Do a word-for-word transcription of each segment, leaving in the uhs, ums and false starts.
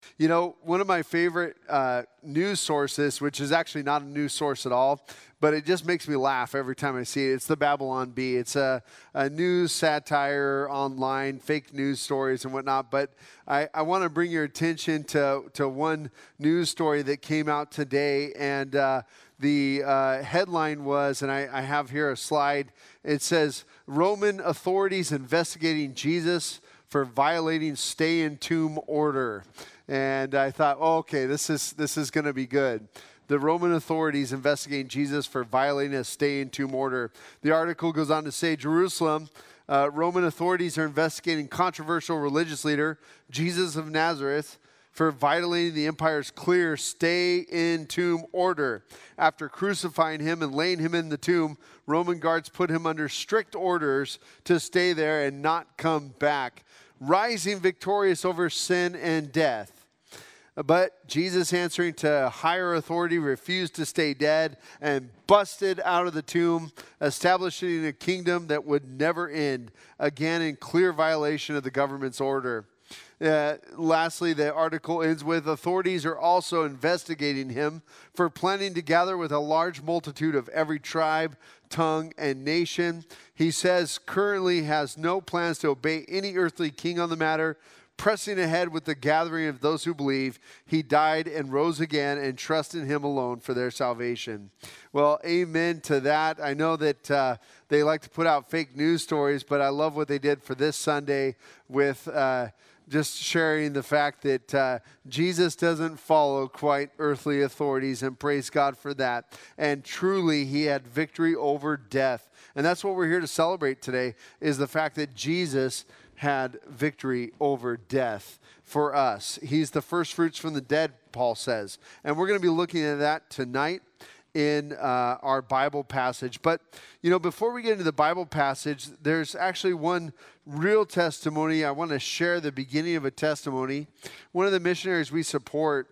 You know, one of my favorite uh, news sources, which is actually not a news source at all, but it just makes me laugh every time I see it. It's the Babylon Bee. It's a, a news satire online, fake news stories and whatnot. But I, I want to bring your attention to, to one news story that came out today. And uh, the uh, headline was, and I, I have here a slide, it says, Roman authorities investigating Jesus for violating stay-in-tomb order. And I thought, oh, okay, this is this is going to be good. The Roman authorities investigating Jesus for violating a stay-in-tomb order. The article goes on to say, Jerusalem, uh, Roman authorities are investigating controversial religious leader, Jesus of Nazareth, for violating the empire's clear stay-in-tomb order. After crucifying him and laying him in the tomb, Roman guards put him under strict orders to stay there and not come back, rising victorious over sin and death. But Jesus, answering to higher authority, refused to stay dead and busted out of the tomb, establishing a kingdom that would never end, again in clear violation of the government's order. Uh, lastly, the article ends with, authorities are also investigating him for planning to gather with a large multitude of every tribe, tongue, and nation. He says currently has no plans to obey any earthly king on the matter, pressing ahead with the gathering of those who believe he died and rose again and trust in him alone for their salvation. Well, amen to that. I know that uh, they like to put out fake news stories, but I love what they did for this Sunday with uh, just sharing the fact that uh, Jesus doesn't follow quite earthly authorities, and praise God for that. And truly, he had victory over death. And that's what we're here to celebrate today, is the fact that Jesus had victory over death for us. He's the first fruits from the dead, Paul says. And we're going to be looking at that tonight in uh, our Bible passage. But, you know, before we get into the Bible passage, there's actually one real testimony. I want to share the beginning of a testimony. One of the missionaries we support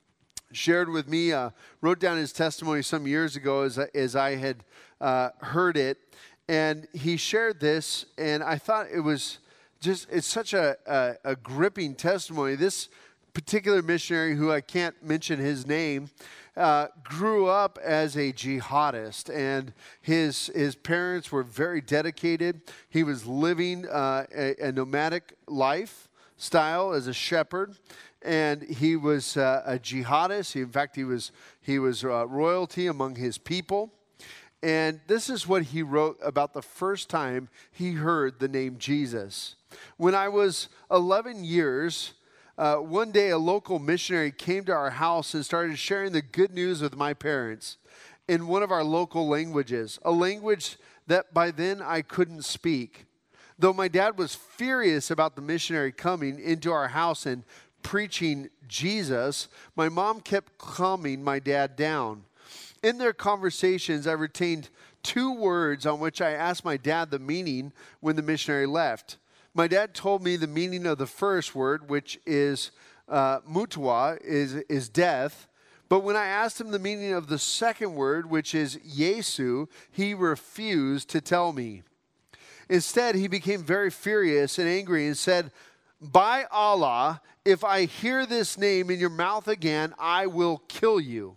shared with me, uh, wrote down his testimony some years ago as, as I had uh, heard it. And he shared this, and I thought it was just, it's such a, a, a gripping testimony. This particular missionary, who I can't mention his name, uh, grew up as a jihadist, and his his parents were very dedicated. He was living uh, a, a nomadic lifestyle as a shepherd, and he was uh, a jihadist. He, in fact, he was he was uh, royalty among his people. And this is what he wrote about the first time he heard the name Jesus. When I was eleven years, uh, one day a local missionary came to our house and started sharing the good news with my parents in one of our local languages, a language that by then I couldn't speak. Though my dad was furious about the missionary coming into our house and preaching Jesus, my mom kept calming my dad down. In their conversations, I retained two words on which I asked my dad the meaning when the missionary left. My dad told me the meaning of the first word, which is uh, mutua, is, is death. But when I asked him the meaning of the second word, which is Yesu, he refused to tell me. Instead, he became very furious and angry and said, by Allah, if I hear this name in your mouth again, I will kill you.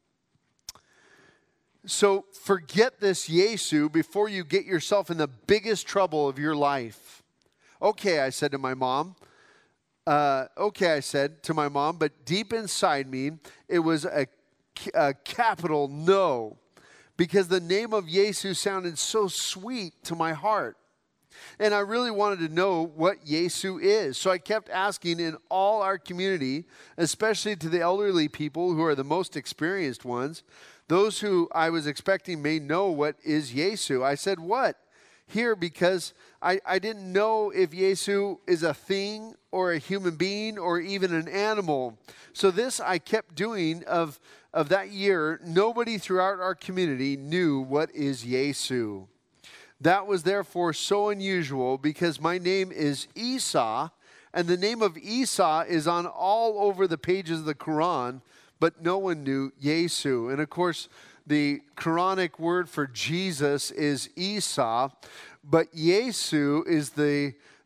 So forget this Yesu before you get yourself in the biggest trouble of your life. Okay, I said to my mom. Uh, okay, I said to my mom, but deep inside me, it was a, a capital no, because the name of Yesu sounded so sweet to my heart. And I really wanted to know what Yesu is. So I kept asking in all our community, especially to the elderly people who are the most experienced ones, those who I was expecting may know what is Yesu. I said, what? Here, because I, I didn't know if Yesu is a thing or a human being or even an animal. So this I kept doing of, of that year. Nobody throughout our community knew what is Yesu. That was therefore so unusual because my name is Isa, and the name of Isa is on all over the pages of the Quran, but no one knew Yesu. And of course, the Quranic word for Jesus is Isa, but Yesu is the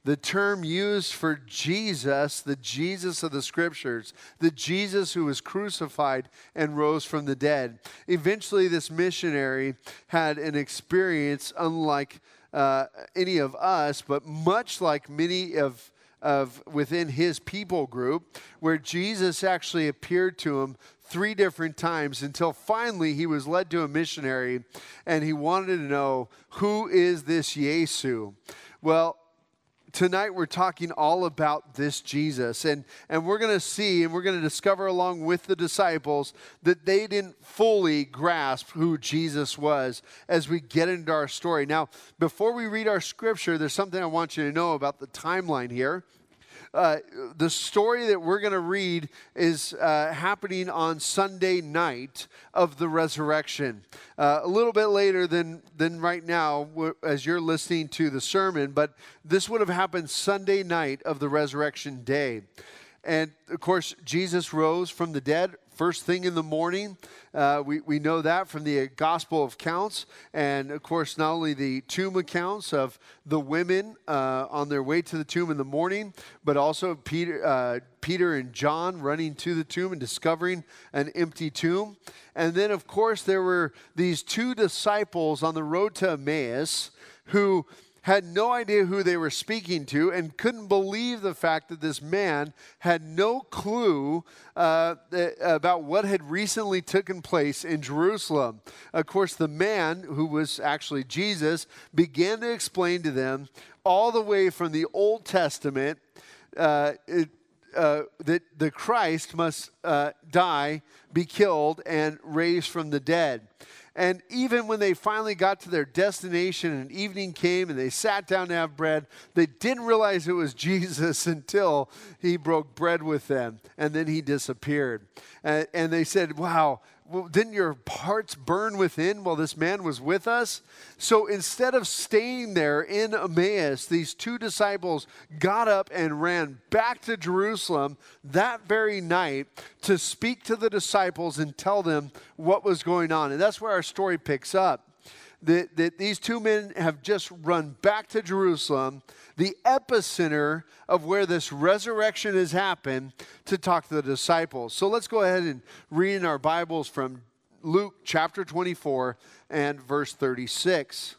the term used for Jesus, the Jesus of the Scriptures, the Jesus who was crucified and rose from the dead. Eventually, this missionary had an experience unlike uh, any of us, but much like many of of within his people group, where Jesus actually appeared to him three different times until finally he was led to a missionary and he wanted to know, who is this Yesu? Well, tonight we're talking all about this Jesus, and, and we're going to see and we're going to discover along with the disciples that they didn't fully grasp who Jesus was as we get into our story. Now, before we read our scripture, there's something I want you to know about the timeline here. Uh, the story that we're going to read is uh, happening on Sunday night of the resurrection. Uh, a little bit later than, than right now as you're listening to the sermon, but this would have happened Sunday night of the resurrection day. And of course, Jesus rose from the dead first thing in the morning. Uh, we, we know that from the Gospel of accounts. And of course, not only the tomb accounts of the women uh, on their way to the tomb in the morning, but also Peter, uh, Peter and John running to the tomb and discovering an empty tomb. And then, of course, there were these two disciples on the road to Emmaus who had no idea who they were speaking to and couldn't believe the fact that this man had no clue uh, about what had recently taken place in Jerusalem. Of course, the man, who was actually Jesus, began to explain to them all the way from the Old Testament uh, it, uh, that the Christ must uh, die, be killed, and raised from the dead. And even when they finally got to their destination and evening came and they sat down to have bread, they didn't realize it was Jesus until he broke bread with them. And then he disappeared. And, and they said, wow, well, didn't your hearts burn within while this man was with us? So instead of staying there in Emmaus, these two disciples got up and ran back to Jerusalem that very night to speak to the disciples and tell them what was going on. And that's where our story picks up. That, that these two men have just run back to Jerusalem, the epicenter of where this resurrection has happened, to talk to the disciples. So let's go ahead and read in our Bibles from Luke chapter twenty-four and verse thirty-six.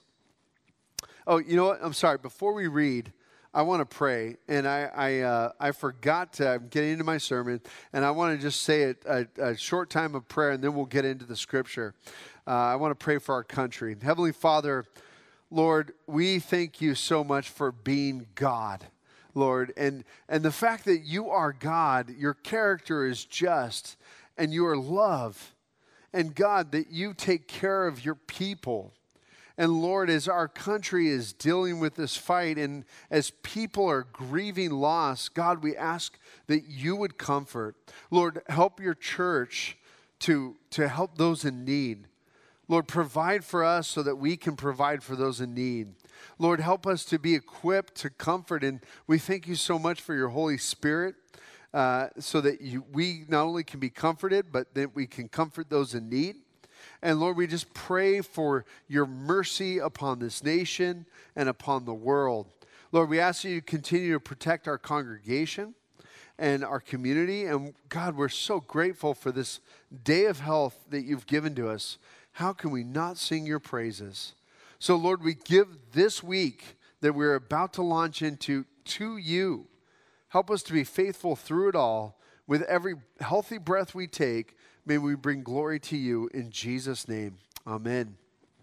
Oh, you know what? I'm sorry. Before we read, I want to pray, and I I, uh, I forgot to I'm getting into my sermon, and I want to just say a, a, a short time of prayer, and then we'll get into the scripture. Uh, I want to pray for our country. Heavenly Father, Lord, we thank you so much for being God, Lord, and and the fact that you are God, your character is just, and you are love, and God, that you take care of your people. And Lord, as our country is dealing with this fight and as people are grieving loss, God, we ask that you would comfort. Lord, help your church to, to help those in need. Lord, provide for us so that we can provide for those in need. Lord, help us to be equipped to comfort. And we thank you so much for your Holy Spirit uh, so that you, we not only can be comforted, but that we can comfort those in need. And Lord, we just pray for your mercy upon this nation and upon the world. Lord, we ask you to continue to protect our congregation and our community. And God, we're so grateful for this day of health that you've given to us. How can we not sing your praises? So Lord, we give this week that we're about to launch into to you. Help us to be faithful through it all. With every healthy breath we take, may we bring glory to you in Jesus' name. Amen.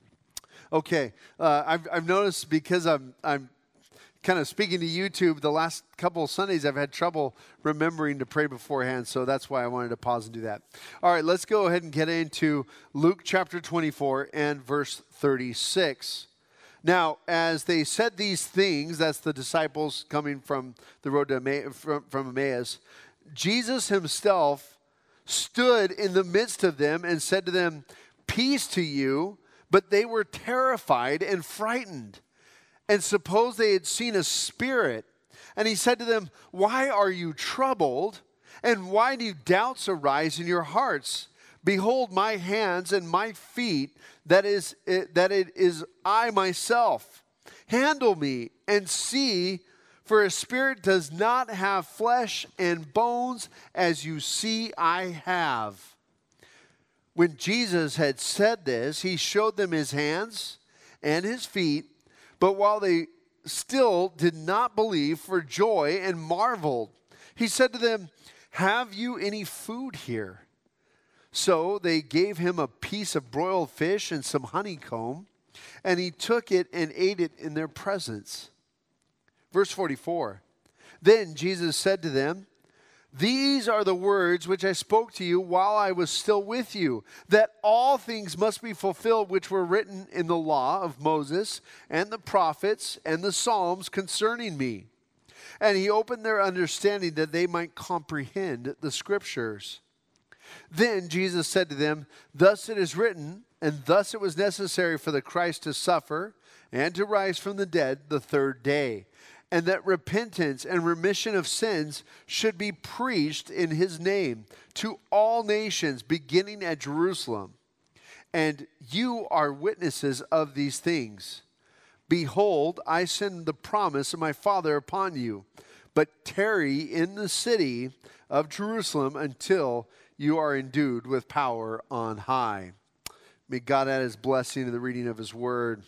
Okay, uh, I've, I've noticed because I'm I'm kind of speaking to YouTube the last couple of Sundays, I've had trouble remembering to pray beforehand, so that's why I wanted to pause and do that. All right, let's go ahead and get into Luke chapter twenty-four and verse thirty-six. Now, as they said these things, that's the disciples coming from the road to Emmaus, from, from Emmaus, Jesus himself stood in the midst of them and said to them, "Peace to you," but they were terrified and frightened, and supposed they had seen a spirit. And he said to them, "Why are you troubled? And why do doubts arise in your hearts? Behold my hands and my feet, that is it, that it is I myself. Handle me and see, For a spirit does not have flesh and bones as you see I have. When Jesus had said this, he showed them his hands and his feet. But while they still did not believe for joy and marveled, he said to them, have you any food here? So they gave him a piece of broiled fish and some honeycomb, and he took it and ate it in their presence. Verse forty-four, then Jesus said to them, these are the words which I spoke to you while I was still with you, that all things must be fulfilled which were written in the law of Moses and the prophets and the Psalms concerning me. And he opened their understanding that they might comprehend the scriptures. Then Jesus said to them, thus it is written, and thus it was necessary for the Christ to suffer and to rise from the dead the third day, and that repentance and remission of sins should be preached in his name to all nations, beginning at Jerusalem. And you are witnesses of these things. Behold, I send the promise of my Father upon you, but tarry in the city of Jerusalem until you are endued with power on high. May God add his blessing to the reading of his word.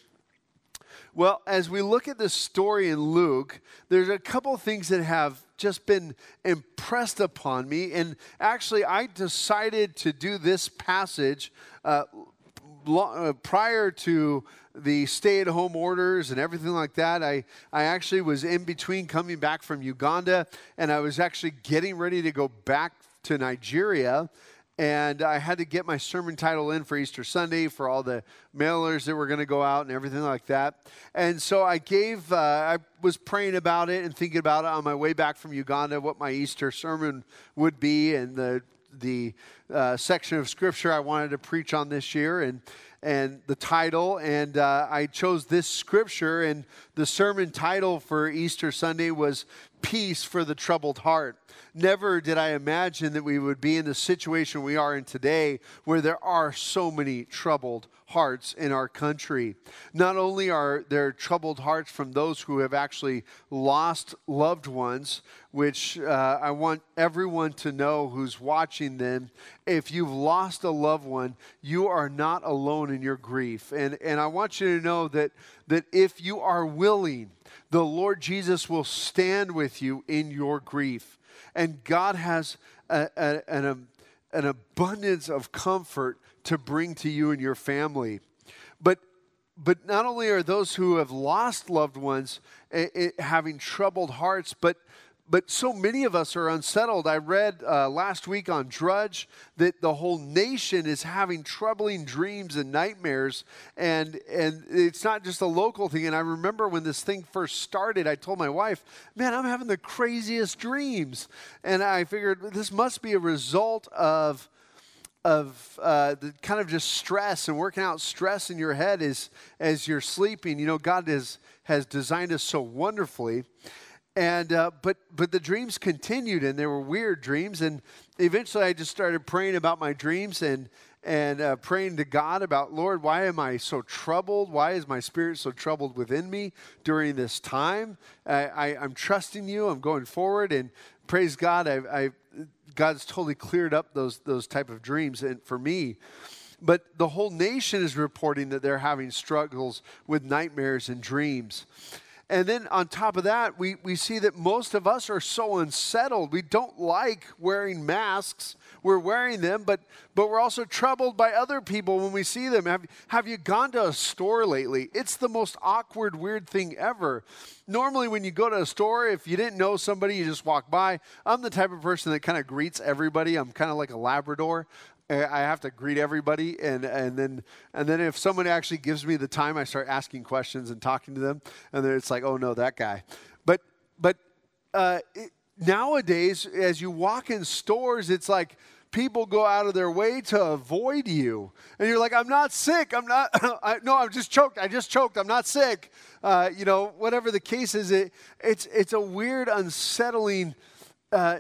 Well, as we look at this story in Luke, there's a couple things that have just been impressed upon me. And actually, I decided to do this passage uh, lo- uh, prior to the stay-at-home orders and everything like that. I, I actually was in between coming back from Uganda, and I was actually getting ready to go back to Nigeria. And I had to get my sermon title in for Easter Sunday for all the mailers that were going to go out and everything like that. And so I gave, uh, I was praying about it and thinking about it on my way back from Uganda, what my Easter sermon would be and the the uh, section of Scripture I wanted to preach on this year and and the title. And uh, I chose this Scripture, and the sermon title for Easter Sunday was Peace for the Troubled Heart. Never did I imagine that we would be in the situation we are in today, where there are so many troubled hearts in our country. Not only are there troubled hearts from those who have actually lost loved ones, which uh, I want everyone to know who's watching them, if you've lost a loved one, you are not alone in your grief. And, and I want you to know that, that if you are willing, the Lord Jesus will stand with you in your grief. And God has a, a, an, an abundance of comfort to bring to you and your family. But but not only are those who have lost loved ones it, it, having troubled hearts, but But so many of us are unsettled. I read uh, last week on Drudge that the whole nation is having troubling dreams and nightmares. And, and it's not just a local thing. And I remember when this thing first started, I told my wife, man, I'm having the craziest dreams. And I figured this must be a result of, of uh, the kind of just stress and working out stress in your head as, as you're sleeping. You know, God has, has designed us so wonderfully. And uh, but but the dreams continued, and they were weird dreams. And eventually, I just started praying about my dreams and and uh, praying to God about, Lord, why am I so troubled? Why is my spirit so troubled within me during this time? I, I, I'm trusting you. I'm going forward, and praise God, I, I God's totally cleared up those those type of dreams, and for me. But the whole nation is reporting that they're having struggles with nightmares and dreams. And then on top of that, we, we see that most of us are so unsettled. We don't like wearing masks. We're wearing them, but but we're also troubled by other people when we see them. Have, have you gone to a store lately? It's the most awkward, weird thing ever. Normally when you go to a store, if you didn't know somebody, you just walk by. I'm the type of person that kind of greets everybody. I'm kind of like a Labrador. I have to greet everybody, and, and then and then if someone actually gives me the time, I start asking questions and talking to them, and then it's like, oh no, that guy. But but uh, it, nowadays, as you walk in stores, it's like people go out of their way to avoid you, and you're like, I'm not sick. I'm not. I, no, I'm just choked. I just choked. I'm not sick. Uh, you know, whatever the case is, it it's it's a weird, unsettling Uh,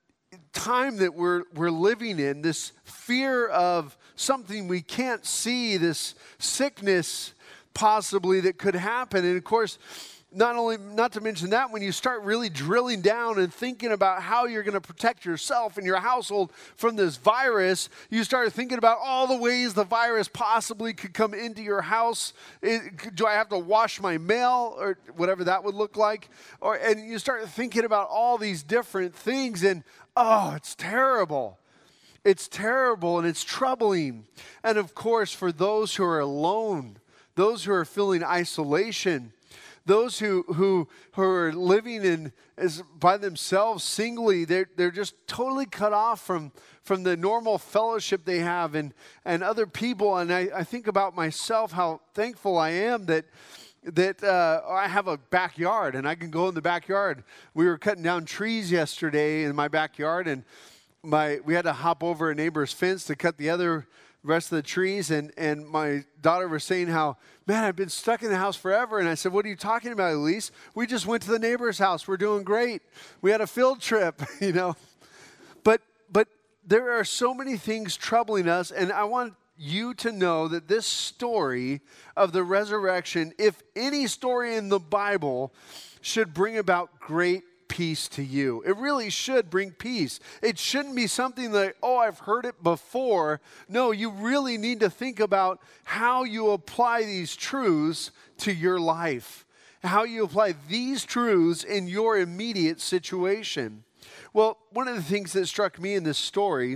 time that we're we're living in, this fear of something we can't see, this sickness possibly that could happen. And of course, not only, not to mention that, when you start really drilling down and thinking about how you're going to protect yourself and your household from this virus, you start thinking about all the ways the virus possibly could come into your house. It, do I have to wash my mail, or whatever that would look like? Or and you start thinking about all these different things, and oh, it's terrible. It's terrible and it's troubling. And of course, for those who are alone, those who are feeling isolation, those who, who, who are living in as by themselves singly, they're, they're just totally cut off from, from the normal fellowship they have and, and other people. And I, I think about myself, how thankful I am that that uh, I have a backyard and I can go in the backyard. We were cutting down trees yesterday in my backyard, and my we had to hop over a neighbor's fence to cut the other rest of the trees, and, and my daughter was saying how, man, I've been stuck in the house forever. And I said, what are you talking about, Elise? We just went to the neighbor's house. We're doing great. We had a field trip, you know. But but there are so many things troubling us, and I want you to know that this story of the resurrection, if any story in the Bible, should bring about great peace to you. It really should bring peace. It shouldn't be something that, oh, I've heard it before. No, you really need to think about how you apply these truths to your life, how you apply these truths in your immediate situation. Well, one of the things that struck me in this story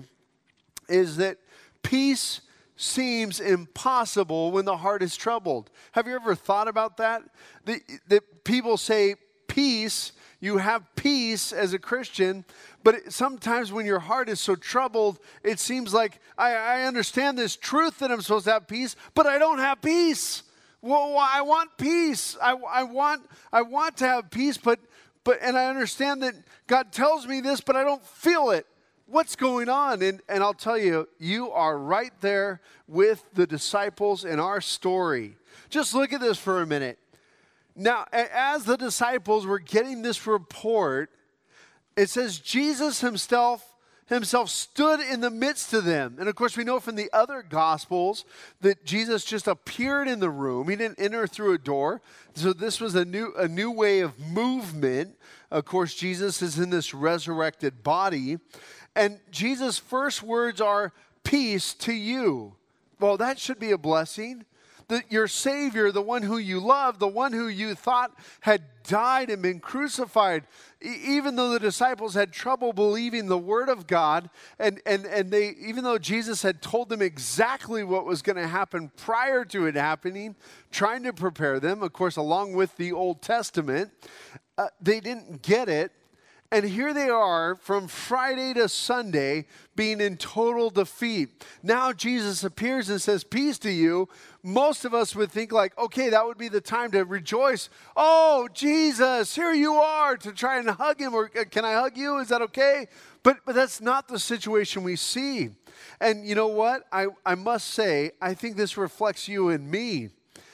is that peace seems impossible when the heart is troubled. Have you ever thought about that? That, that people say peace, you have peace as a Christian, but it, sometimes when your heart is so troubled, it seems like I, I understand this truth that I'm supposed to have peace, but I don't have peace. Well, I want peace. I, I want I want to have peace, but but and I understand that God tells me this, but I don't feel it. What's going on? And, and I'll tell you, you are right there with the disciples in our story. Just look at this for a minute. Now, as the disciples were getting this report, it says Jesus himself, himself stood in the midst of them. And of course, we know from the other Gospels that Jesus just appeared in the room. He didn't enter through a door. So this was a new, a new way of movement. Of course, Jesus is in this resurrected body. And Jesus' first words are, peace to you. Well, that should be a blessing. That your Savior, the one who you love, the one who you thought had died and been crucified, e- even though the disciples had trouble believing the word of God, and, and, and they, even though Jesus had told them exactly what was going to happen prior to it happening, trying to prepare them, of course, along with the Old Testament, uh, they didn't get it. And here they are from Friday to Sunday being in total defeat. Now Jesus appears and says, peace to you. Most of us would think like, okay, that would be the time to rejoice. Oh, Jesus, here you are, to try and hug him. Or can I hug you? Is that okay? But but that's not the situation we see. And you know what? I, I must say, I think this reflects you and me.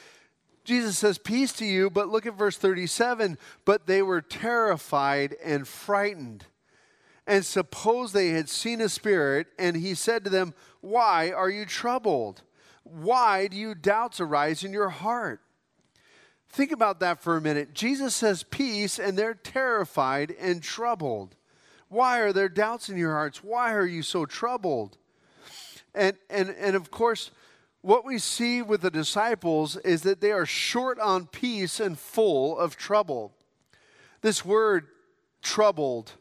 Jesus says, peace to you, but look at verse thirty-seven. But they were terrified and frightened, and supposed they had seen a spirit. And he said to them, why are you troubled? Why do you doubts arise in your heart? Think about that for a minute. Jesus says peace, and they're terrified and troubled. Why are there doubts in your hearts? Why are you so troubled? And and and of course, what we see with the disciples is that they are short on peace and full of trouble. This word, troubled,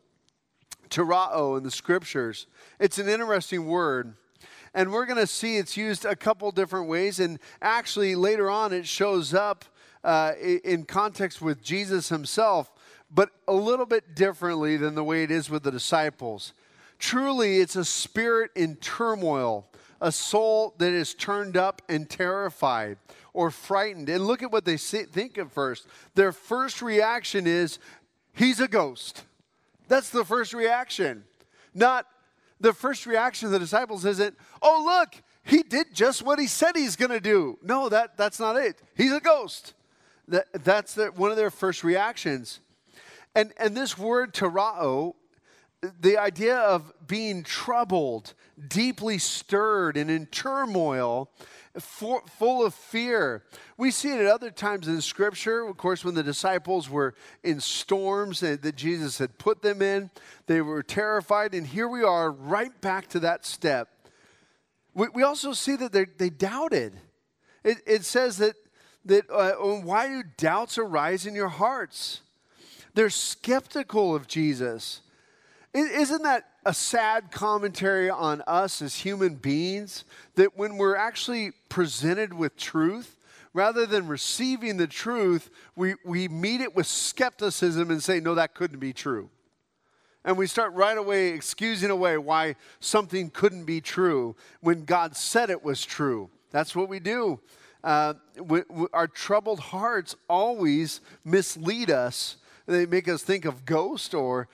terao in the scriptures, it's an interesting word. And we're going to see it's used a couple different ways. And actually, later on, it shows up uh, in context with Jesus himself, but a little bit differently than the way it is with the disciples. Truly, it's a spirit in turmoil, a soul that is turned up and terrified or frightened. And look at what they think at first. Their first reaction is, he's a ghost. That's the first reaction. Not the first reaction of the disciples isn't, oh, look, he did just what he said he's going to do. No, that, that's not it. He's a ghost. That, that's the, one of their first reactions. And, and this word terao, the idea of being troubled, deeply stirred, and in turmoil, for, full of fear. We see it at other times in Scripture. Of course, when the disciples were in storms that, that Jesus had put them in, they were terrified. And here we are right back to that step. We, we also see that they, they doubted. It, it says that, that uh, why do doubts arise in your hearts? They're skeptical of Jesus. Isn't that a sad commentary on us as human beings? That when we're actually presented with truth, rather than receiving the truth, we, we meet it with skepticism and say, no, that couldn't be true. And we start right away excusing away why something couldn't be true when God said it was true. That's what we do. Uh, we, we, our troubled hearts always mislead us. They make us think of ghosts or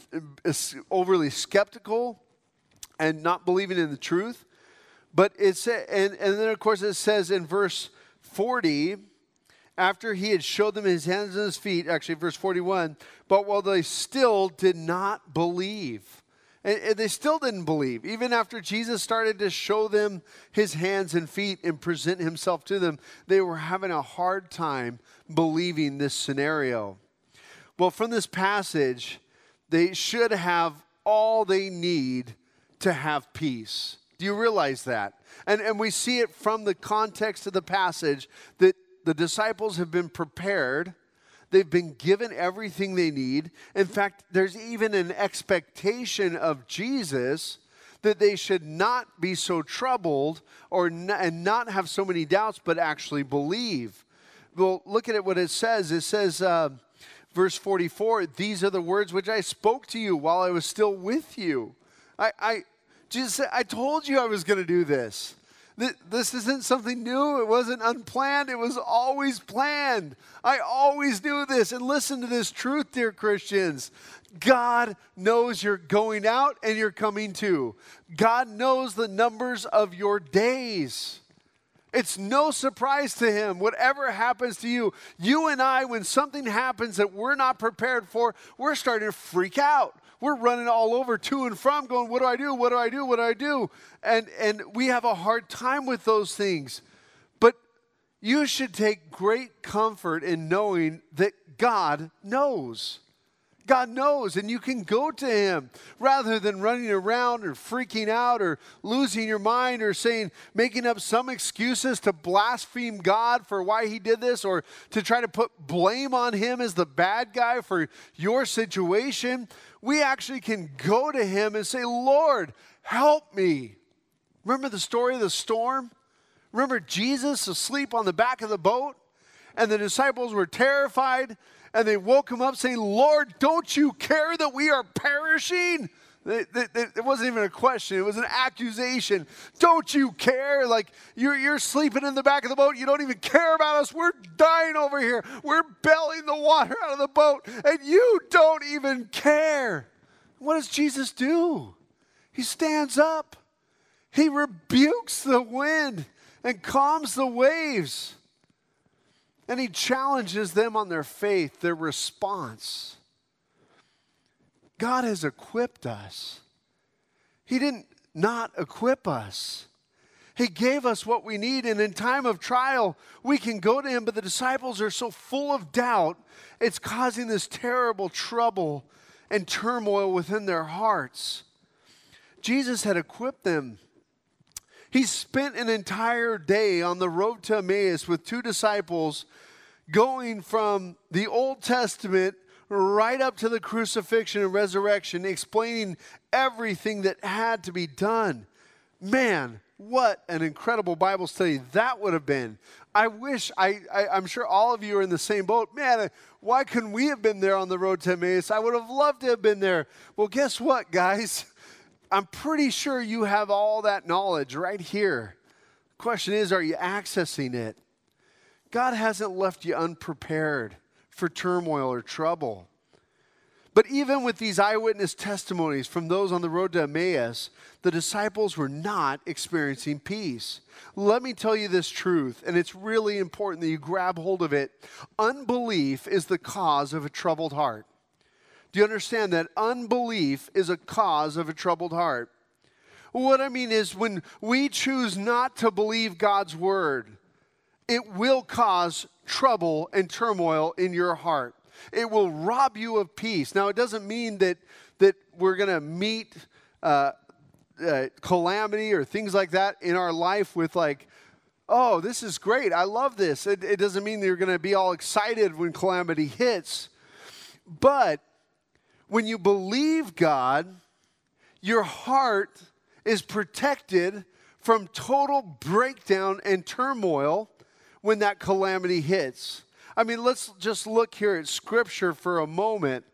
overly skeptical and not believing in the truth. But it's and, and then of course it says in verse forty, after he had showed them his hands and his feet, actually verse forty-one, but while they still did not believe. And, and they still didn't believe. Even after Jesus started to show them his hands and feet and present himself to them, they were having a hard time believing this scenario. Well, from this passage, they should have all they need to have peace. Do you realize that? And, and we see it from the context of the passage that the disciples have been prepared. They've been given everything they need. In fact, there's even an expectation of Jesus that they should not be so troubled or n- and not have so many doubts, but actually believe. Well, look at it, what it says. It says... Uh, Verse forty-four, these are the words which I spoke to you while I was still with you. I, I Jesus said, I told you I was going to do this. This. This isn't something new. It wasn't unplanned. It was always planned. I always knew this. And listen to this truth, dear Christians. God knows you're going out and you're coming too. God knows the numbers of your days. It's no surprise to him. Whatever happens to you, you and I, when something happens that we're not prepared for, we're starting to freak out. We're running all over to and from going, what do I do? What do I do? What do I do? And, and we have a hard time with those things. But you should take great comfort in knowing that God knows. God knows, and you can go to him rather than running around or freaking out or losing your mind or saying, making up some excuses to blaspheme God for why he did this or to try to put blame on him as the bad guy for your situation. We actually can go to him and say, Lord, help me. Remember the story of the storm? Remember Jesus asleep on the back of the boat and the disciples were terrified? And they woke him up saying, Lord, don't you care that we are perishing? They, they, they, it wasn't even a question. It was an accusation. Don't you care? Like, you're, you're sleeping in the back of the boat. You don't even care about us. We're dying over here. We're bellying the water out of the boat. And you don't even care. What does Jesus do? He stands up. He rebukes the wind and calms the waves. And he challenges them on their faith, their response. God has equipped us. He didn't not equip us. He gave us what we need, and in time of trial, we can go to him, but the disciples are so full of doubt, it's causing this terrible trouble and turmoil within their hearts. Jesus had equipped them. He spent an entire day on the road to Emmaus with two disciples going from the Old Testament right up to the crucifixion and resurrection, explaining everything that had to be done. Man, what an incredible Bible study that would have been. I wish, I, I, I'm sure all of you are in the same boat. Man, why couldn't we have been there on the road to Emmaus? I would have loved to have been there. Well, guess what, guys? I'm pretty sure you have all that knowledge right here. The question is, are you accessing it? God hasn't left you unprepared for turmoil or trouble. But even with these eyewitness testimonies from those on the road to Emmaus, the disciples were not experiencing peace. Let me tell you this truth, and it's really important that you grab hold of it. Unbelief is the cause of a troubled heart. Do you understand that unbelief is a cause of a troubled heart? What I mean is when we choose not to believe God's word, it will cause trouble and turmoil in your heart. It will rob you of peace. Now, it doesn't mean that, that we're going to meet uh, uh, calamity or things like that in our life with like, oh, this is great. I love this. It, it doesn't mean that you're going to be all excited when calamity hits. But when you believe God, your heart is protected from total breakdown and turmoil when that calamity hits. I mean, let's just look here at Scripture for a moment.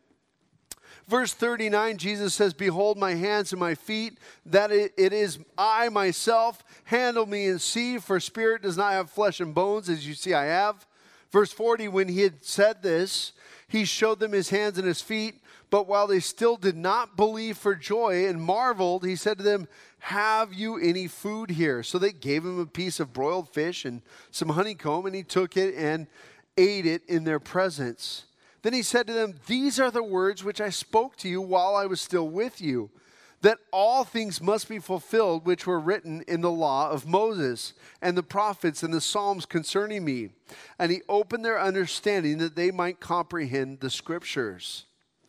Verse thirty-nine, Jesus says, behold my hands and my feet, that it, it is I myself. Handle me and see, for spirit does not have flesh and bones, as you see I have. Verse forty, when he had said this, he showed them his hands and his feet. But while they still did not believe for joy and marveled, he said to them, have you any food here? So they gave him a piece of broiled fish and some honeycomb, and he took it and ate it in their presence. Then he said to them, these are the words which I spoke to you while I was still with you, that all things must be fulfilled which were written in the law of Moses and the prophets and the Psalms concerning me. And he opened their understanding that they might comprehend the Scriptures.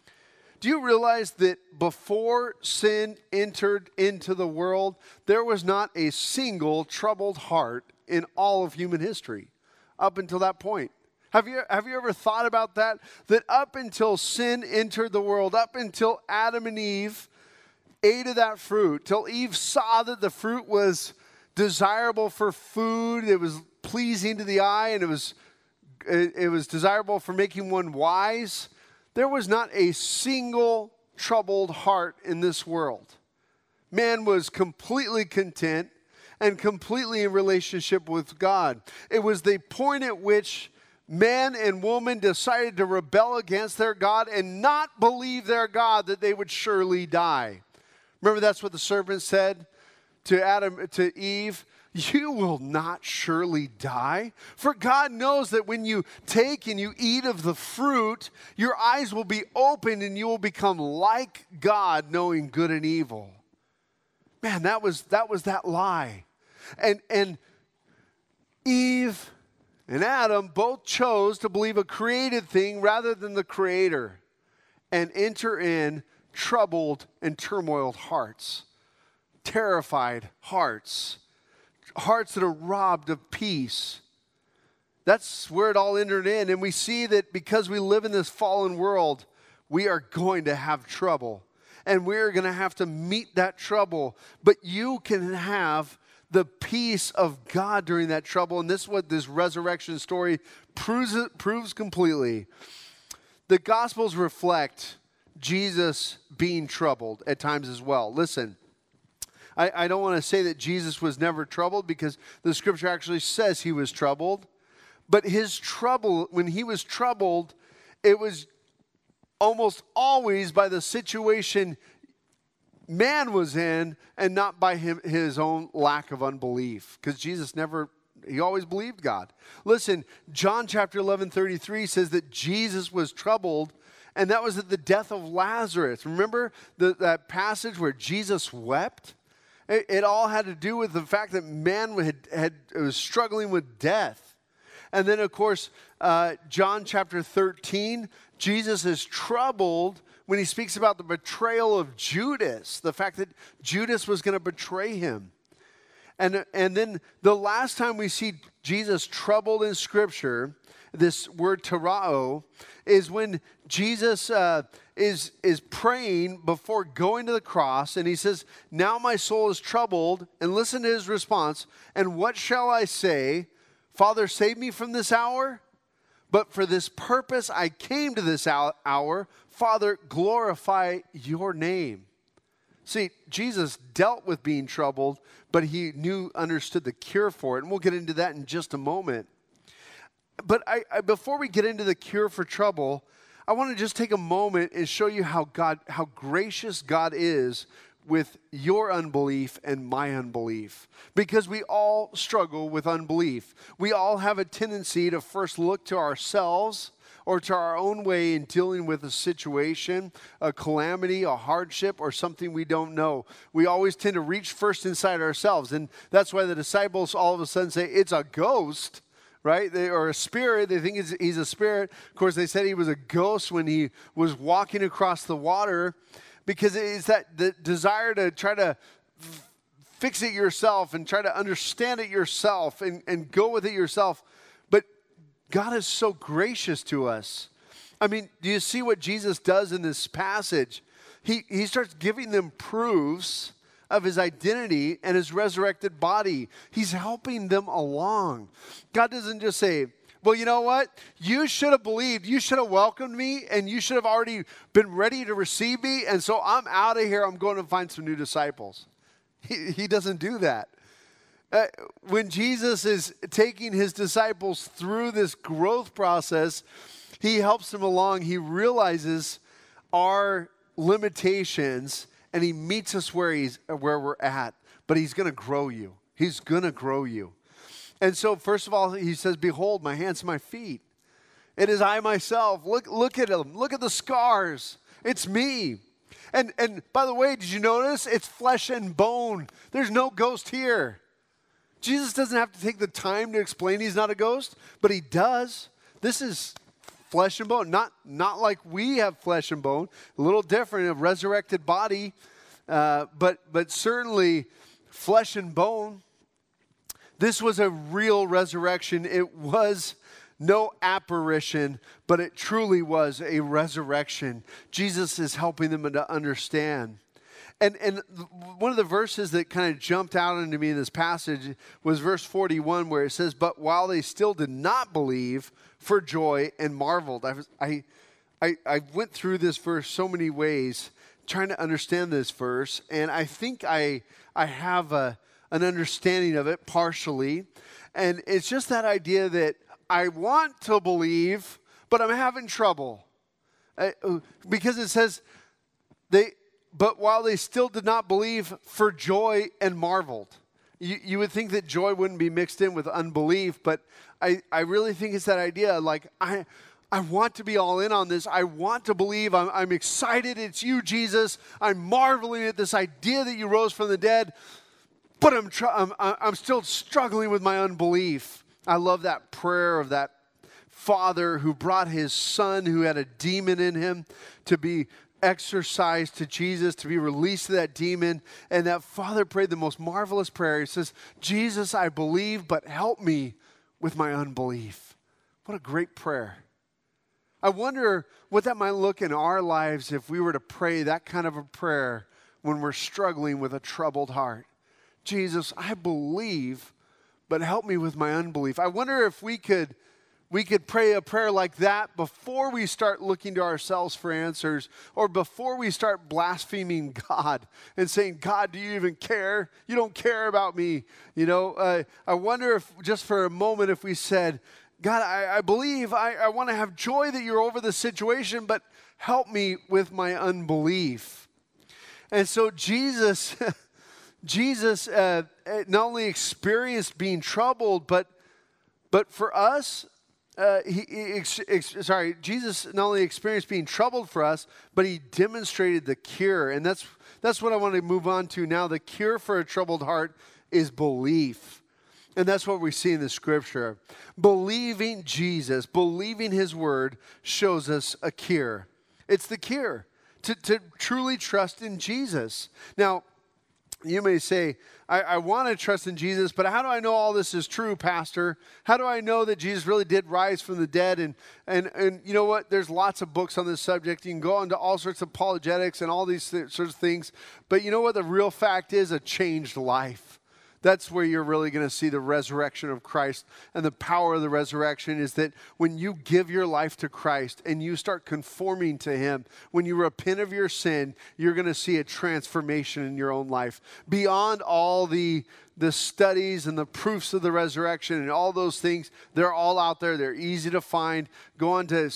Do you realize that before sin entered into the world, there was not a single troubled heart in all of human history up until that point? Have you, have you ever thought about that? That up until sin entered the world, up until Adam and Eve ate of that fruit, till Eve saw that the fruit was desirable for food, it was pleasing to the eye, and it was, it, it was desirable for making one wise, there was not a single troubled heart in this world. Man was completely content and completely in relationship with God. It was the point at which man and woman decided to rebel against their God and not believe their God that they would surely die. Remember, that's what the serpent said to Adam, to Eve. You will not surely die. For God knows that when you take and you eat of the fruit, your eyes will be opened and you will become like God, knowing good and evil. Man, that was that was that lie. And and Eve and Adam both chose to believe a created thing rather than the Creator and enter in troubled and turmoiled hearts, terrified hearts, hearts that are robbed of peace. That's where it all entered in. And we see that because we live in this fallen world, we are going to have trouble. And we're going to have to meet that trouble. But you can have the peace of God during that trouble. And this is what this resurrection story proves, proves completely. The Gospels reflect Jesus being troubled at times as well. Listen, I, I don't want to say that Jesus was never troubled, because the Scripture actually says he was troubled. But his trouble, when he was troubled, it was almost always by the situation man was in and not by him, his own lack of unbelief. Because Jesus never, he always believed God. Listen, John chapter eleven thirty-three says that Jesus was troubled, and that was at the death of Lazarus. Remember the, that passage where Jesus wept? It, it all had to do with the fact that man had, had was struggling with death. And then, of course, uh, John chapter thirteen, Jesus is troubled when he speaks about the betrayal of Judas, the fact that Judas was going to betray him. And, and then the last time we see Jesus troubled in Scripture, this word terao, is when Jesus uh, is, is praying before going to the cross, and he says, now my soul is troubled, and listen to his response, and what shall I say? Father, save me from this hour? But for this purpose I came to this hour. Father, glorify your name. See, Jesus dealt with being troubled, but he knew, understood the cure for it. And we'll get into that in just a moment. But I, I, before we get into the cure for trouble, I want to just take a moment and show you how God, how gracious God is with your unbelief and my unbelief. Because we all struggle with unbelief. We all have a tendency to first look to ourselves or to our own way in dealing with a situation, a calamity, a hardship, or something we don't know. We always tend to reach first inside ourselves. And that's why the disciples all of a sudden say, it's a ghost, right? They, or a spirit. They think he's, he's a spirit. Of course, they said he was a ghost when he was walking across the water, because it's that the desire to try to f- fix it yourself and try to understand it yourself and, and go with it yourself. But God is so gracious to us. I mean, do you see what Jesus does in this passage? He, he starts giving them proofs of his identity and his resurrected body. He's helping them along. God doesn't just say, well, you know what? You should have believed. You should have welcomed me, and you should have already been ready to receive me, and so I'm out of here. I'm going to find some new disciples. He, he doesn't do that. Uh, when Jesus is taking his disciples through this growth process, he helps them along. He realizes our limitations, and he meets us where he's where we're at. But he's going to grow you. He's going to grow you. And so, first of all, he says, behold, my hands and my feet. It is I myself. Look, look at them. Look at the scars. It's me. And, and by the way, did you notice? It's flesh and bone. There's no ghost here. Jesus doesn't have to take the time to explain he's not a ghost, but he does. This is flesh and bone. Not, not like we have flesh and bone. A little different, a resurrected body, uh, but, but certainly flesh and bone. This was a real resurrection. It was no apparition, but it truly was a resurrection. Jesus is helping them to understand. And, and one of the verses that kind of jumped out into me in this passage was verse forty-one, where it says, but while they still did not believe, for joy and marveled. I, was, I, I, I went through this verse so many ways, trying to understand this verse, and I think I, I have a an understanding of it partially. And it's just that idea that I want to believe, but I'm having trouble. Uh, because it says, they, but while they still did not believe, for joy and marveled. You, you would think that joy wouldn't be mixed in with unbelief, but I, I really think it's that idea, like, I I want to be all in on this. I want to believe. I'm, I'm excited. It's you, Jesus. I'm marveling at this idea that you rose from the dead. But I'm, tr- I'm I'm still struggling with my unbelief. I love that prayer of that father who brought his son who had a demon in him to be exorcised to Jesus, to be released to that demon. And that father prayed the most marvelous prayer. He says, Jesus, I believe, but help me with my unbelief. What a great prayer. I wonder what that might look in our lives if we were to pray that kind of a prayer when we're struggling with a troubled heart. Jesus, I believe, but help me with my unbelief. I wonder if we could we could pray a prayer like that before we start looking to ourselves for answers, or before we start blaspheming God and saying, God, do you even care? You don't care about me. You know, uh, I wonder if just for a moment if we said, God, I, I believe, I, I want to have joy that you're over the situation, but help me with my unbelief. And so Jesus... Jesus uh, not only experienced being troubled, but but for us, uh, he, he ex, ex, sorry, Jesus not only experienced being troubled for us, but he demonstrated the cure, and that's that's what I want to move on to now. The cure for a troubled heart is belief, and that's what we see in the scripture. Believing Jesus, believing his word, shows us a cure. It's the cure to to truly trust in Jesus. Now, you may say, I, I want to trust in Jesus, but how do I know all this is true, Pastor? How do I know that Jesus really did rise from the dead? And, and, and you know what? There's lots of books on this subject. You can go into all sorts of apologetics and all these th- sorts of things. But you know what the real fact is? A changed life. That's where you're really going to see the resurrection of Christ. And the power of the resurrection is that when you give your life to Christ and you start conforming to him, when you repent of your sin, you're going to see a transformation in your own life. Beyond all the, the studies and the proofs of the resurrection and all those things, they're all out there. They're easy to find. Go on to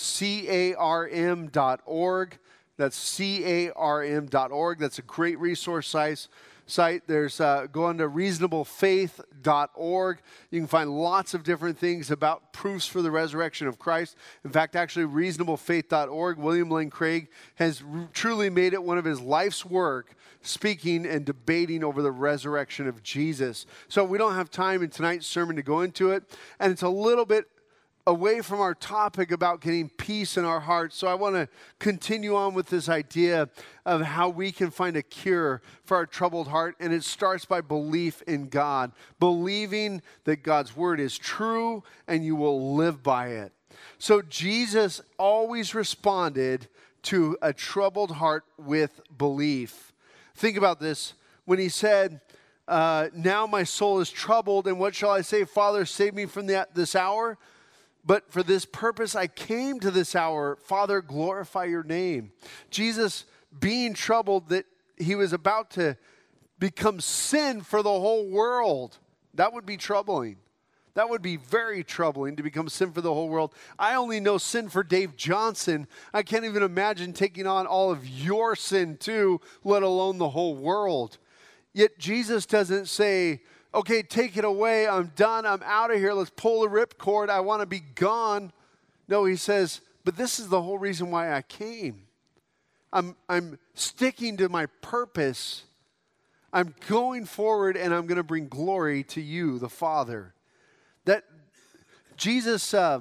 carm dot org. That's carm dot org. That's a great resource site. site. There's uh, go on to reasonable faith dot org. You can find lots of different things about proofs for the resurrection of Christ. In fact, actually, reasonable faith dot org, William Lane Craig has r- truly made it one of his life's work speaking and debating over the resurrection of Jesus. So we don't have time in tonight's sermon to go into it, and it's a little bit away from our topic about getting peace in our hearts. So I want to continue on with this idea of how we can find a cure for our troubled heart. And it starts by belief in God, believing that God's word is true and you will live by it. So Jesus always responded to a troubled heart with belief. Think about this. When he said, uh, now my soul is troubled, and what shall I say? Father, save me from the, this hour. But for this purpose I came to this hour. Father, glorify your name. Jesus, being troubled that he was about to become sin for the whole world. That would be troubling. That would be very troubling to become sin for the whole world. I only know sin for Dave Johnson. I can't even imagine taking on all of your sin too, let alone the whole world. Yet Jesus doesn't say, okay, take it away. I'm done. I'm out of here. Let's pull the ripcord. I want to be gone. No, he says, but this is the whole reason why I came. I'm, I'm sticking to my purpose. I'm going forward, and I'm going to bring glory to you, the Father. That Jesus, uh,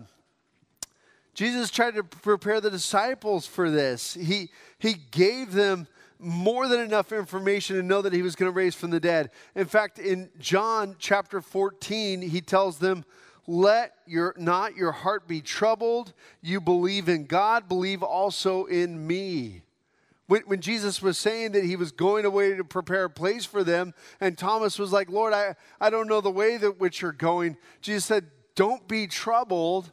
Jesus tried to prepare the disciples for this. He, he gave them more than enough information to know that he was going to raise from the dead. In fact, in John chapter fourteen, he tells them, let your not your heart be troubled. You believe in God, believe also in me. When, when Jesus was saying that he was going away to prepare a place for them, and Thomas was like, Lord, I, I don't know the way that which you're going. Jesus said, don't be troubled.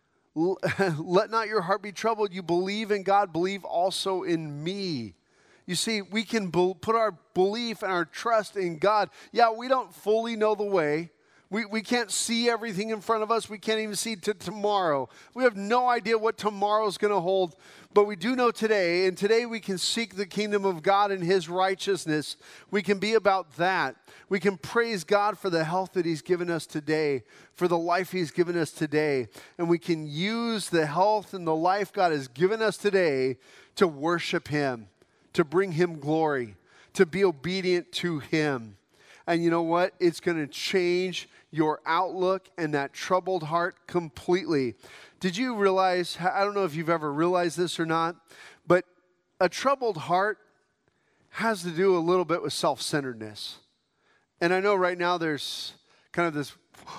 Let not your heart be troubled. You believe in God, believe also in me. You see, we can be- put our belief and our trust in God. Yeah, we don't fully know the way. We, we can't see everything in front of us. We can't even see to tomorrow. We have no idea what tomorrow's going to hold. But we do know today, and today we can seek the kingdom of God and his righteousness. We can be about that. We can praise God for the health that he's given us today, for the life he's given us today. And we can use the health and the life God has given us today to worship him, to bring him glory, to be obedient to him. And you know what? It's going to change your outlook and that troubled heart completely. Did you realize, I don't know if you've ever realized this or not, but a troubled heart has to do a little bit with self-centeredness. And I know right now there's kind of this,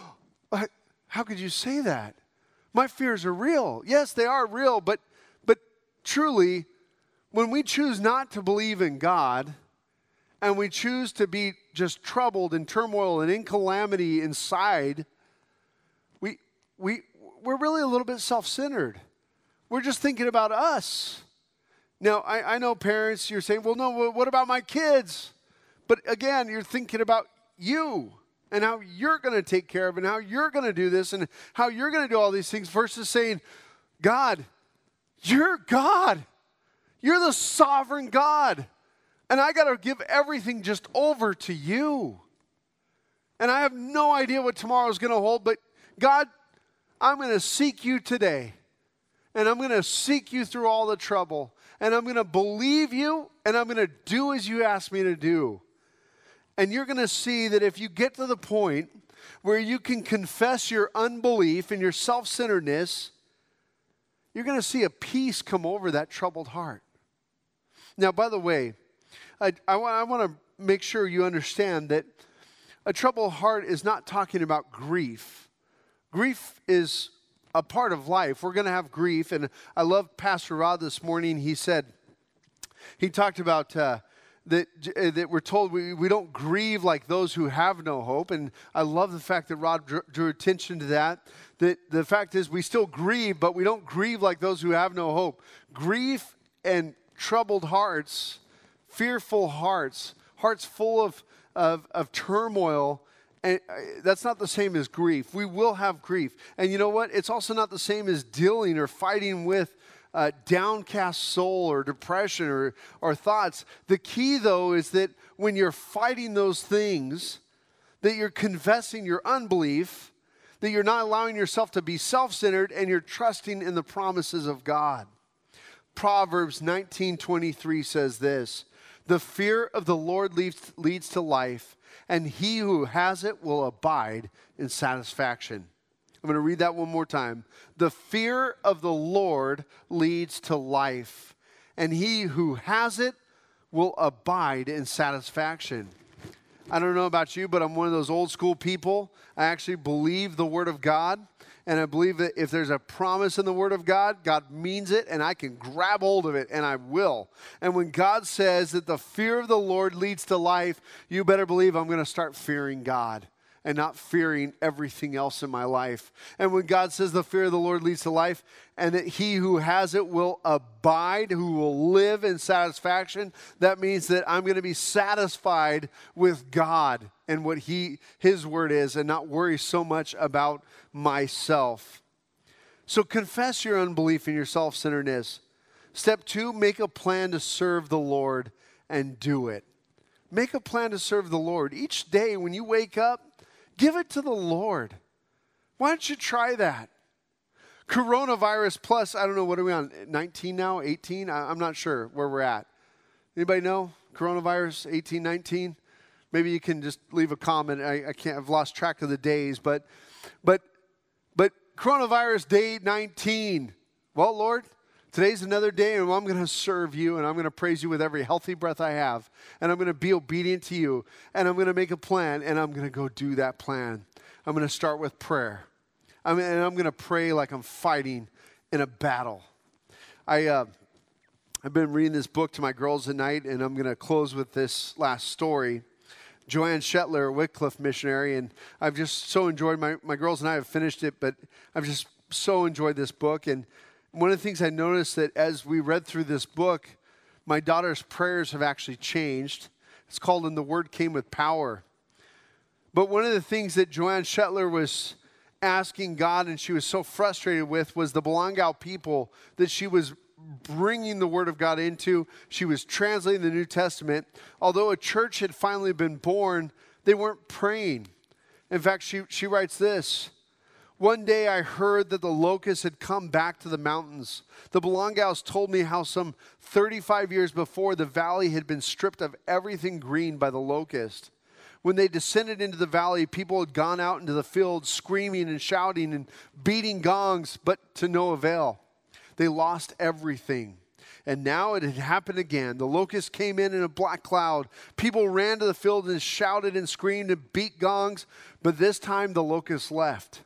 how could you say that? My fears are real. Yes, they are real, but but truly, when we choose not to believe in God, and we choose to be just troubled and turmoil and in calamity inside, we, we, we're really a little bit self-centered. We're just thinking about us. Now, I, I know parents, you're saying, well, no, what about my kids? But again, you're thinking about you and how you're going to take care of and how you're going to do this and how you're going to do all these things versus saying, God, you're God. You're the sovereign God. And I got to give everything just over to you. And I have no idea what tomorrow's going to hold, but God, I'm going to seek you today. And I'm going to seek you through all the trouble. And I'm going to believe you, and I'm going to do as you ask me to do. And you're going to see that if you get to the point where you can confess your unbelief and your self-centeredness, you're going to see a peace come over that troubled heart. Now, by the way, I, I, I want to make sure you understand that a troubled heart is not talking about grief. Grief is a part of life. We're going to have grief. And I love Pastor Rod this morning. He said, he talked about uh, that, uh, that we're told we, we don't grieve like those who have no hope. And I love the fact that Rod drew, drew attention to that. That the fact is we still grieve, but we don't grieve like those who have no hope. Grief and troubled hearts, fearful hearts, hearts full of, of, of turmoil, and that's not the same as grief. We will have grief. And you know what? It's also not the same as dealing or fighting with uh, downcast soul or depression or, or thoughts. The key, though, is that when you're fighting those things, that you're confessing your unbelief, that you're not allowing yourself to be self-centered, and you're trusting in the promises of God. Proverbs nineteen twenty-three says this, "The fear of the Lord leads, leads to life, and he who has it will abide in satisfaction." I'm going to read that one more time. The fear of the Lord leads to life, and he who has it will abide in satisfaction. I don't know about you, but I'm one of those old school people. I actually believe the Word of God, and I believe that if there's a promise in the Word of God, God means it, and I can grab hold of it, and I will. And when God says that the fear of the Lord leads to life, you better believe I'm going to start fearing God and not fearing everything else in my life. And when God says the fear of the Lord leads to life, and that he who has it will abide, who will live in satisfaction, that means that I'm going to be satisfied with God and what he, his word is, and not worry so much about myself. So confess your unbelief and your self-centeredness. Step two, make a plan to serve the Lord and do it. Make a plan to serve the Lord. Each day when you wake up, give it to the Lord. Why don't you try that? Coronavirus plus, I don't know, what are we on, nineteen now, eighteen? I, I'm not sure where we're at. Anybody know? Coronavirus, eighteen, nineteen? Maybe you can just leave a comment. I, I can't, I've lost track of the days, but, but, but coronavirus day nineteen. Well, Lord, today's another day, and I'm going to serve you, and I'm going to praise you with every healthy breath I have, and I'm going to be obedient to you, and I'm going to make a plan, and I'm going to go do that plan. I'm going to start with prayer. I mean, and I'm going to pray like I'm fighting in a battle. I, uh, I've been reading this book to my girls at night, and I'm going to close with this last story. Joanne Shetler, a Wycliffe missionary, and I've just so enjoyed, my, my girls and I have finished it, but I've just so enjoyed this book. And one of the things I noticed that as we read through this book, my daughter's prayers have actually changed. It's called "And the Word Came with Power." But one of the things that Joanne Shetler was asking God, and she was so frustrated with, was the Belangau people that she was bringing the Word of God into. She was translating the New Testament. Although a church had finally been born, they weren't praying. In fact, she, she writes this, "One day I heard that the locusts had come back to the mountains. The Belangaus told me how some thirty-five years before the valley had been stripped of everything green by the locust. When they descended into the valley, people had gone out into the fields screaming and shouting and beating gongs, but to no avail. They lost everything. And now it had happened again. The locust came in in a black cloud. People ran to the field and shouted and screamed and beat gongs, but this time the locusts left.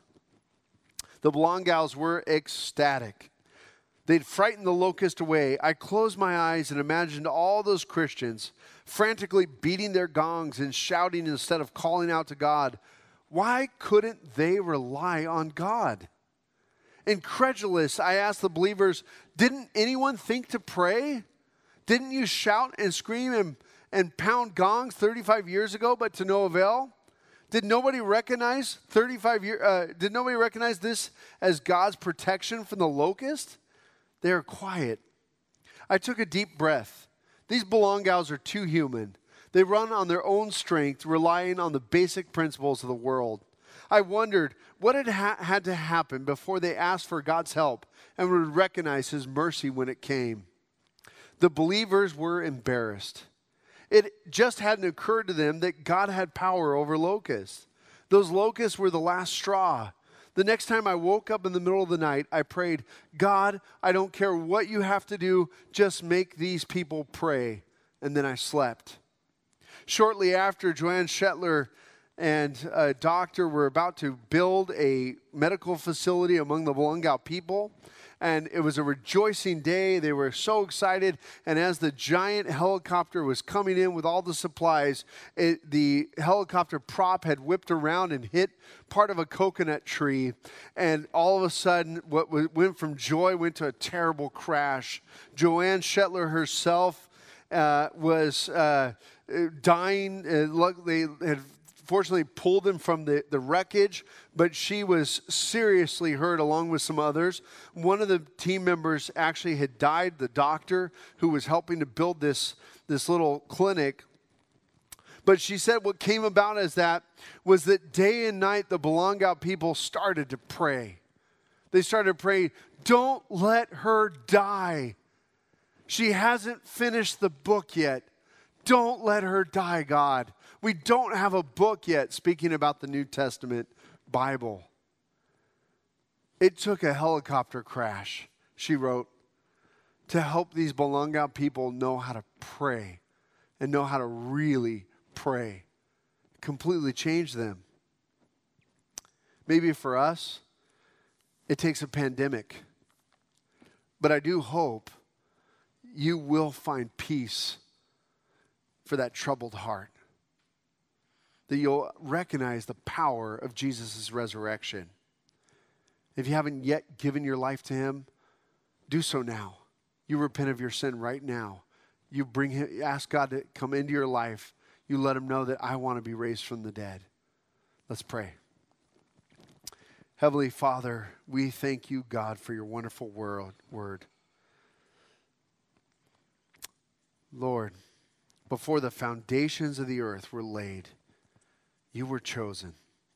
The Belangaus were ecstatic. They'd frightened the locust away. I closed my eyes and imagined all those Christians frantically beating their gongs and shouting instead of calling out to God. Why couldn't they rely on God? Incredulous, I asked the believers, didn't anyone think to pray? Didn't you shout and scream and, and pound gongs thirty-five years ago, but to no avail? Did nobody recognize thirty-five year, uh, did nobody recognize this as God's protection from the locust? They are quiet. I took a deep breath. These Belangaus are too human. They run on their own strength, relying on the basic principles of the world. I wondered what had ha- had to happen before they asked for God's help and would recognize his mercy when it came. The believers were embarrassed. It just hadn't occurred to them that God had power over locusts. Those locusts were the last straw. The next time I woke up in the middle of the night, I prayed, God, I don't care what you have to do, just make these people pray. And then I slept. Shortly after, Joanne Shetler and a doctor were about to build a medical facility among the Belangau people. And it was a rejoicing day. They were so excited. And as the giant helicopter was coming in with all the supplies, it, the helicopter prop had whipped around and hit part of a coconut tree. And all of a sudden, what went from joy went to a terrible crash. Joanne Shetler herself uh, was uh, dying. Uh, they had unfortunately pulled him from the, the wreckage, but she was seriously hurt along with some others. One of the team members actually had died, the doctor who was helping to build this, this little clinic. But she said what came about as that was that day and night the Belongao people started to pray. They started praying, don't let her die. She hasn't finished the book yet. Don't let her die, God. We don't have a book yet, speaking about the New Testament Bible. It took a helicopter crash, she wrote, to help these Belongao people know how to pray and know how to really pray. Completely change them. Maybe for us, it takes a pandemic. But I do hope you will find peace for that troubled heart. That you'll recognize the power of Jesus' resurrection. If you haven't yet given your life to him, do so now. You repent of your sin right now. You bring him, ask God to come into your life. You let him know that I want to be raised from the dead. Let's pray. Heavenly Father, we thank you, God, for your wonderful word. word. Lord, before the foundations of the earth were laid, you were chosen.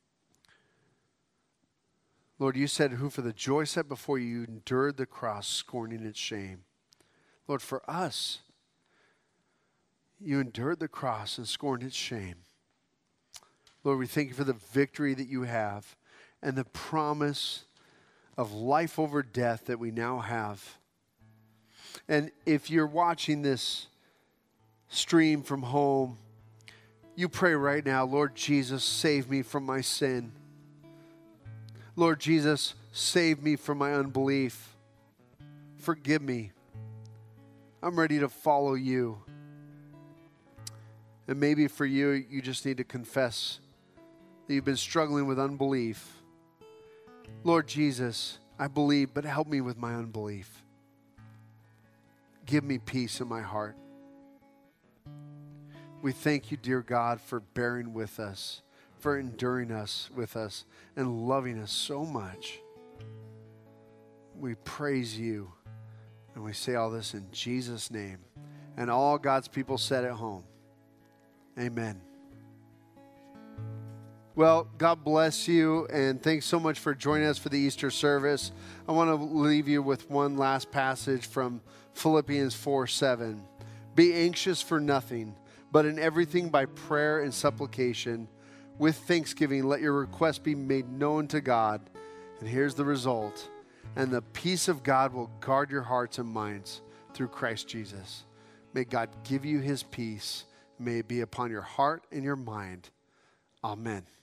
Lord, you said, who for the joy set before you endured the cross, scorning its shame. Lord, for us, you endured the cross and scorned its shame. Lord, we thank you for the victory that you have and the promise of life over death that we now have. And if you're watching this stream from home, you pray right now, Lord Jesus, save me from my sin. Lord Jesus, save me from my unbelief. Forgive me. I'm ready to follow you. And maybe for you, you just need to confess that you've been struggling with unbelief. Lord Jesus, I believe, but help me with my unbelief. Give me peace in my heart. We thank you, dear God, for bearing with us, for enduring us with us, and loving us so much. We praise you, and we say all this in Jesus' name. And all God's people said at home, amen. Well, God bless you, and thanks so much for joining us for the Easter service. I want to leave you with one last passage from Philippians four seven. Be anxious for nothing, but in everything by prayer and supplication, with thanksgiving, let your requests be made known to God. And here's the result. And the peace of God will guard your hearts and minds through Christ Jesus. May God give you his peace. May it be upon your heart and your mind. Amen.